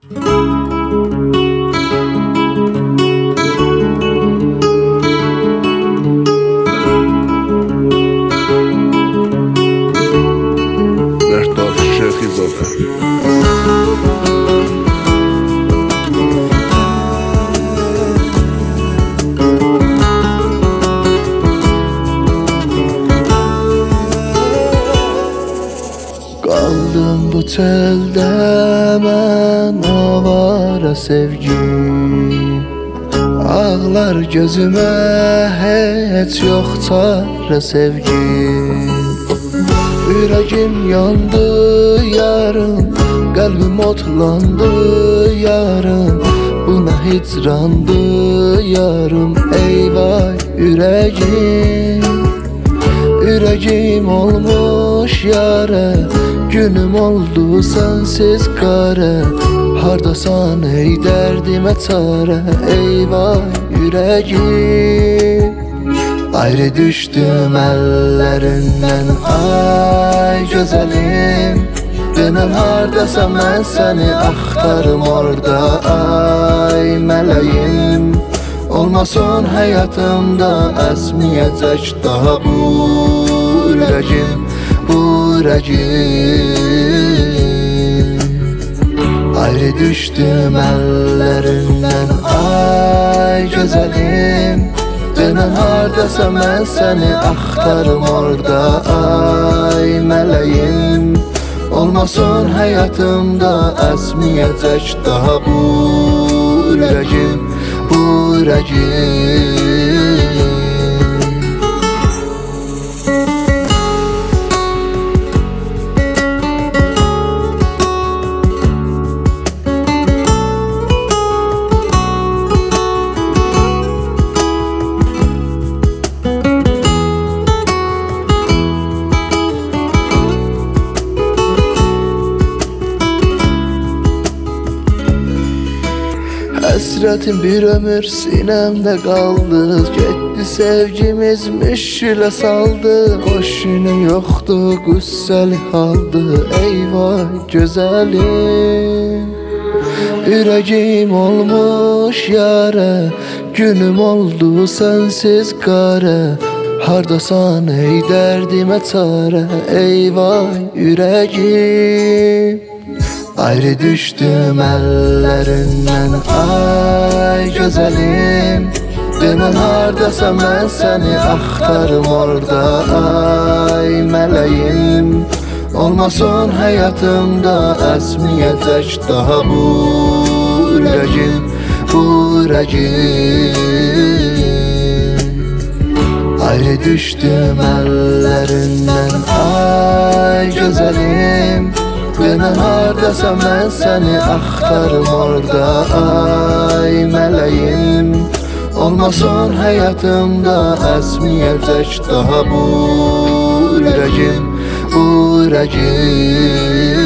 مهرداد شیخی زاده. Qaldım bu çöldə mən avara sevgi, ağlar gözümə heç yox çarə sevgi. Ürəgim yandı yarım, qəlbim otlandı yarım, bu nə hicrandı yarım. Eyvay ürəgim, ürəgim olmuş yara, günüm oldu sensiz qara. Hardasan ey dərdimə çarə, eyvay ürəgim. Ayrı düşdüm əllərindən, ay gözəlim. Denən hardasan mən səni axtarım orada, ay mələyim. Olmasın həyatımda əsməyəcək daha bu ürəgim, bu ürəgim. Ayrı düşdüm əllərindən, ay gözəlim. Denən hardasan mən səni axtarım orada, ay mələyim. Olmasın həyatımda əsməyəcək daha bu ürəgim, bu ürəgim. Həsrətim bir ömür sinəmdə qaldı, getdi sevgimiz müşkülə saldı. Xoş günüm yoxdur, qüssəli haldı, eyvay gözəlim. Ürəgim olmuş yara, günüm oldu sensiz qara. Hardasan ey dərdimə çarə, eyvay ürəgim. Ayrı düşdüm əllərindən, ay gözəlim. Denən hardasan mən səni axtarım orada, ay mələyim. Olmasın həyatımda əsməyəcək daha bu ürəgim, bu ürəgim. Ayrı düşdüm əllərindən, ay gözəlim. Denən hardasan mən səni axtarım orada, ay mələyim. Olmasın həyatımda əsməyəcək daha bu ürəgim, bu ürəgim.